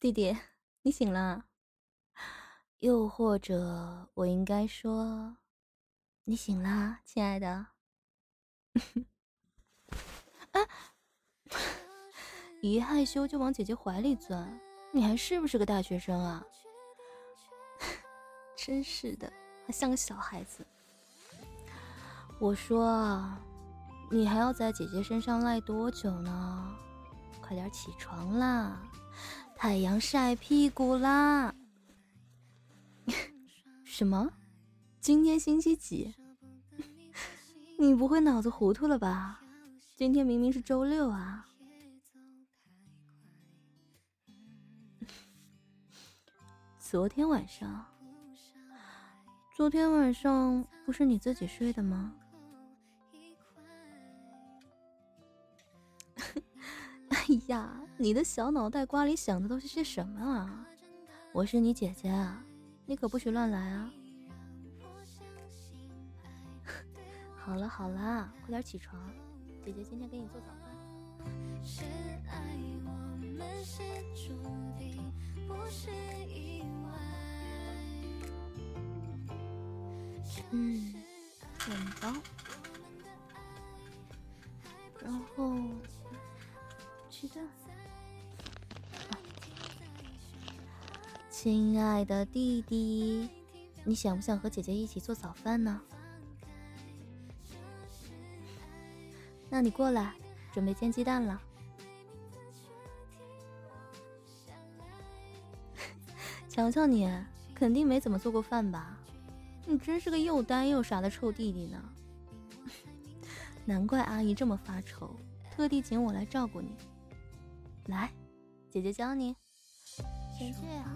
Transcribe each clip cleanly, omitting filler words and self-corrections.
弟弟，你醒了？又或者我应该说，你醒啦，亲爱的。一害羞就往姐姐怀里钻，你还是不是个大学生啊？真是的，还像个小孩子。我说啊，你还要在姐姐身上赖多久呢？快点起床啦，太阳晒屁股啦！什么？今天星期几？你不会脑子糊涂了吧？今天明明是周六啊！昨天晚上不是你自己睡的吗？哎呀，你的小脑袋瓜里想的都是些什么啊？我是你姐姐啊，你可不许乱来啊！好了好了，快点起床，姐姐今天给你做早饭。是爱我们是注定，不是意外。面包，然后鸡蛋。亲爱的弟弟，你想不想和姐姐一起做早饭呢？那你过来，准备煎鸡蛋了。瞧瞧你，肯定没怎么做过饭吧？你真是个又呆又傻的臭弟弟呢。难怪阿姨这么发愁，特地请我来照顾你。来，姐姐教你。先这样。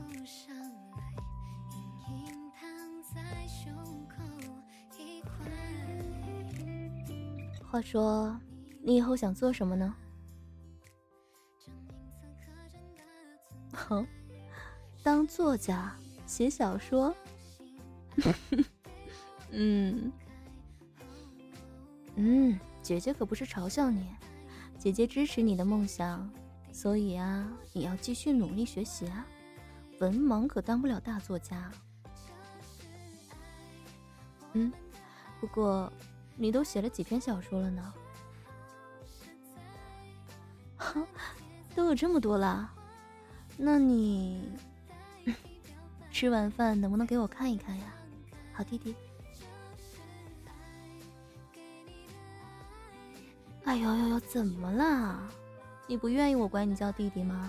话说，你以后想做什么呢？当作家，写小说。姐姐可不是嘲笑你，姐姐支持你的梦想，所以啊，你要继续努力学习啊，文盲可当不了大作家。不过你都写了几篇小说了呢？都有这么多啦？那你吃完饭能不能给我看一看呀，好弟弟？哎呦，怎么啦？你不愿意我管你叫弟弟吗？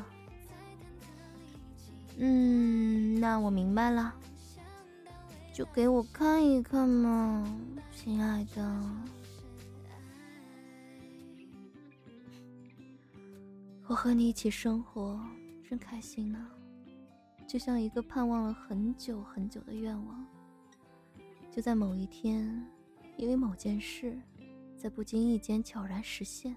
那我明白了，就给我看一看嘛，亲爱的。我和你一起生活，真开心呢，就像一个盼望了很久很久的愿望，就在某一天，因为某件事，在不经意间悄然实现。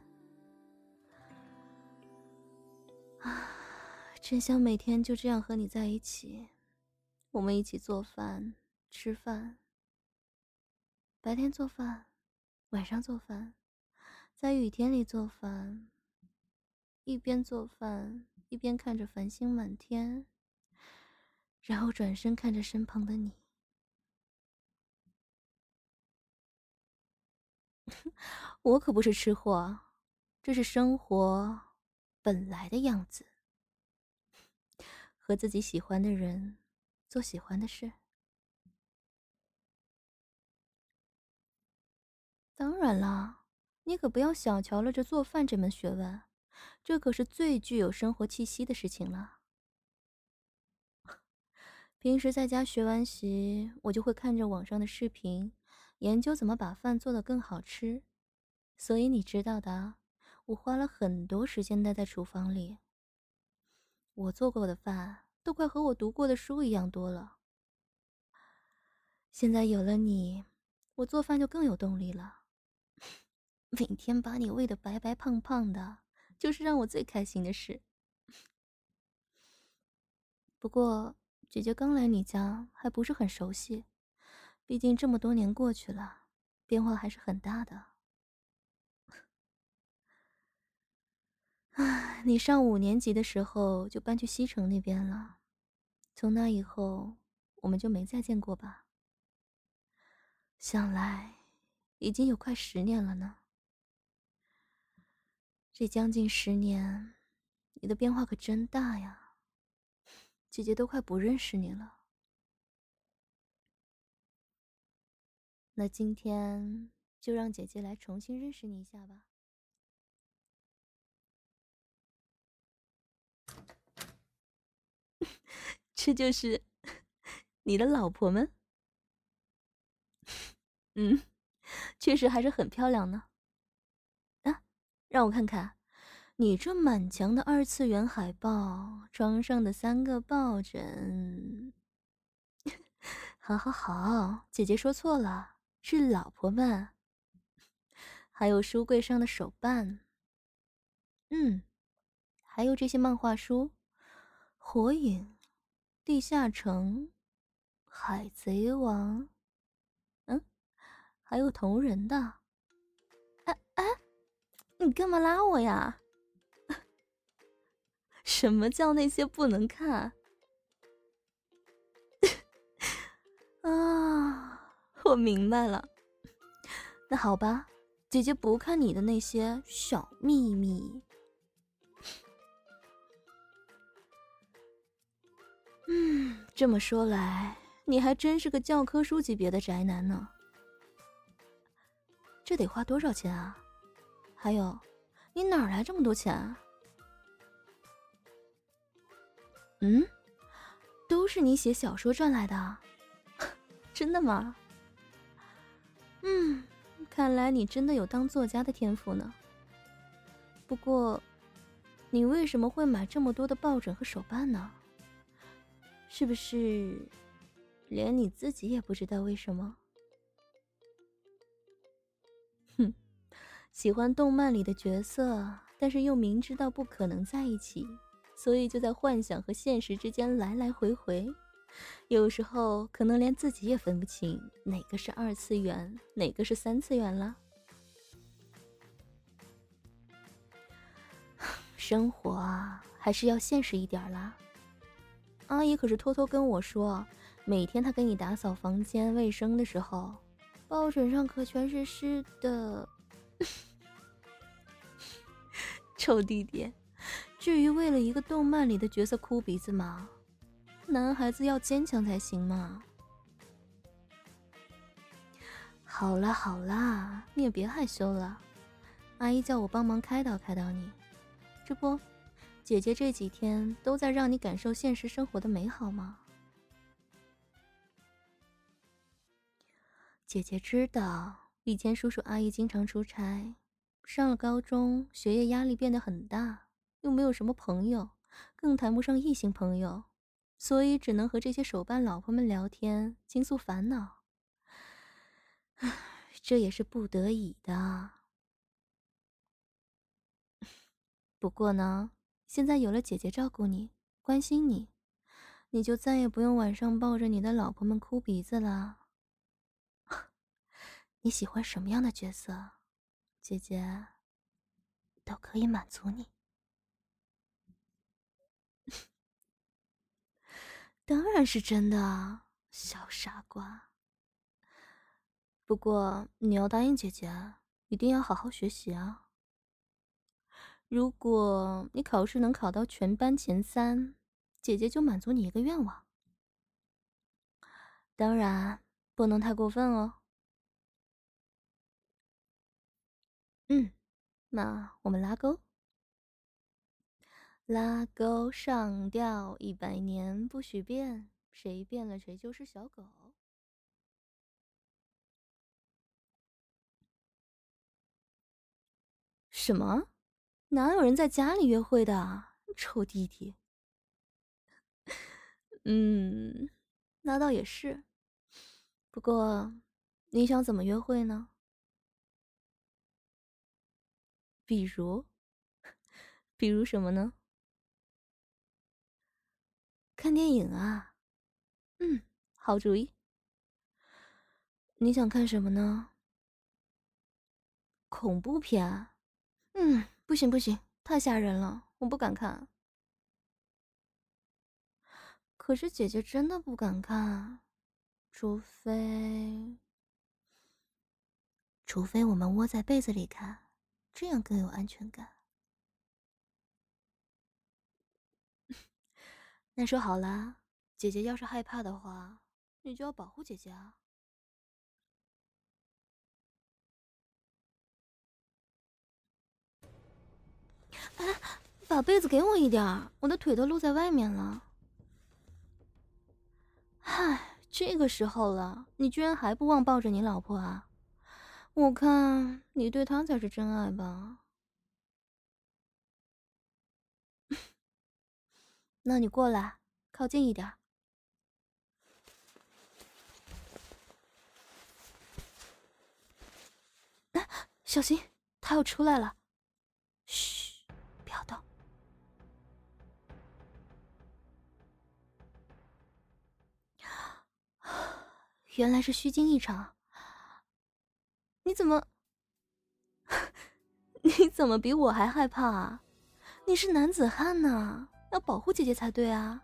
真想每天就这样和你在一起，我们一起做饭、吃饭，白天做饭，晚上做饭，在雨天里做饭，一边做饭一边看着繁星满天，然后转身看着身旁的你。我可不是吃货，这是生活本来的样子。和自己喜欢的人做喜欢的事。当然啦，你可不要小瞧了这做饭这门学问，这可是最具有生活气息的事情了。平时在家学完习，我就会看着网上的视频，研究怎么把饭做得更好吃。所以你知道的，我花了很多时间待在厨房里。我做过的饭都快和我读过的书一样多了。现在有了你，我做饭就更有动力了。每天把你喂得白白胖胖的，就是让我最开心的事。不过，姐姐刚来你家，还不是很熟悉，毕竟这么多年过去了，变化还是很大的。 唉，你上5年级的时候就搬去西城那边了，从那以后我们就没再见过吧？想来已经有快10年了呢。这将近10年，你的变化可真大呀，姐姐都快不认识你了。那今天就让姐姐来重新认识你一下吧。这就是你的老婆们？嗯，确实还是很漂亮呢。啊，让我看看，你这满墙的二次元海报，床上的3个抱枕。好好好，姐姐说错了，是老婆们。还有书柜上的手办。还有这些漫画书，火影、地下城、海贼王，还有同人的。哎，你干嘛拉我呀？什么叫那些不能看？啊，我明白了。那好吧，姐姐不看你的那些小秘密。这么说来，你还真是个教科书级别的宅男呢。这得花多少钱啊？还有，你哪来这么多钱啊？都是你写小说赚来的？真的吗？看来你真的有当作家的天赋呢。不过，你为什么会买这么多的抱枕和手办呢？是不是连你自己也不知道为什么？喜欢动漫里的角色，但是又明知道不可能在一起，所以就在幻想和现实之间来来回回，有时候可能连自己也分不清哪个是2次元，哪个是3次元了。生活啊，还是要现实一点啦。阿姨可是偷偷跟我说，每天她给你打扫房间卫生的时候，抱枕上可全是湿的。臭弟弟，至于为了一个动漫里的角色哭鼻子吗？男孩子要坚强才行嘛。好啦好啦，你也别害羞了，阿姨叫我帮忙开导开导你。这不，姐姐这几天都在让你感受现实生活的美好吗？姐姐知道，以前叔叔阿姨经常出差，上了高中，学业压力变得很大，又没有什么朋友，更谈不上异性朋友，所以只能和这些手办老婆们聊天，倾诉烦恼。唉，这也是不得已的。不过呢，现在有了姐姐照顾你，关心你，你就再也不用晚上抱着你的老婆们哭鼻子了。你喜欢什么样的角色，姐姐都可以满足你。当然是真的啊，小傻瓜。不过你要答应姐姐，一定要好好学习啊。如果你考试能考到全班前3，姐姐就满足你一个愿望。当然，不能太过分哦。那我们拉钩。拉钩上吊100年不许变，谁变了谁就是小狗。什么？哪有人在家里约会的啊？臭弟弟。那倒也是。不过，你想怎么约会呢？比如，比如什么呢？看电影啊。好主意。你想看什么呢？恐怖片啊。不行不行， 太吓人了，我不敢看。可是姐姐真的不敢看，除非我们窝在被子里看，这样更有安全感。那说好了，姐姐要是害怕的话，你就要保护姐姐啊。哎，把被子给我一点儿，我的腿都露在外面了。嗨，这个时候了，你居然还不忘抱着你老婆啊？我看你对她才是真爱吧？那你过来，靠近一点。小心，他要出来了。嘘，不要动。原来是虚惊一场。你怎么，你怎么比我还害怕啊？你是男子汉呐，要保护姐姐才对啊。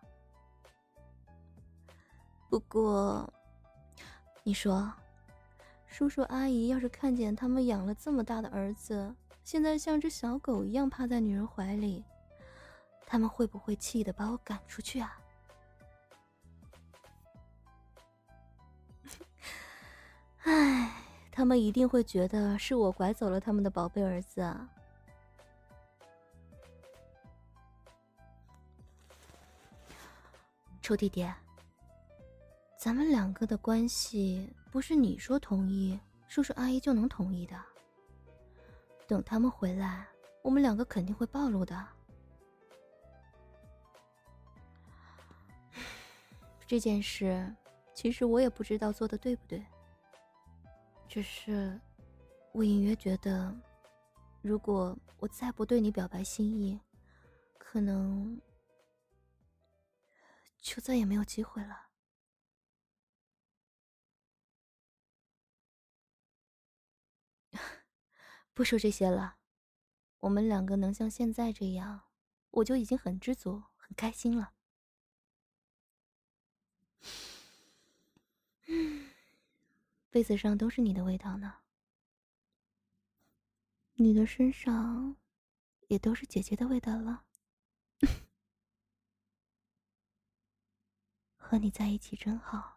不过，你说，叔叔阿姨要是看见他们养了这么大的儿子，现在像只小狗一样趴在女人怀里，他们会不会气得把我赶出去啊？唉，他们一定会觉得是我拐走了他们的宝贝儿子啊。臭弟弟，咱们两个的关系不是你说同意，叔叔阿姨就能同意的。等他们回来，我们两个肯定会暴露的。这件事，其实我也不知道做的对不对，只是我隐约觉得，如果我再不对你表白心意，可能就再也没有机会了。不说这些了，我们两个能像现在这样，我就已经很知足、很开心了。被子上都是你的味道呢，你的身上也都是姐姐的味道了。和你在一起真好。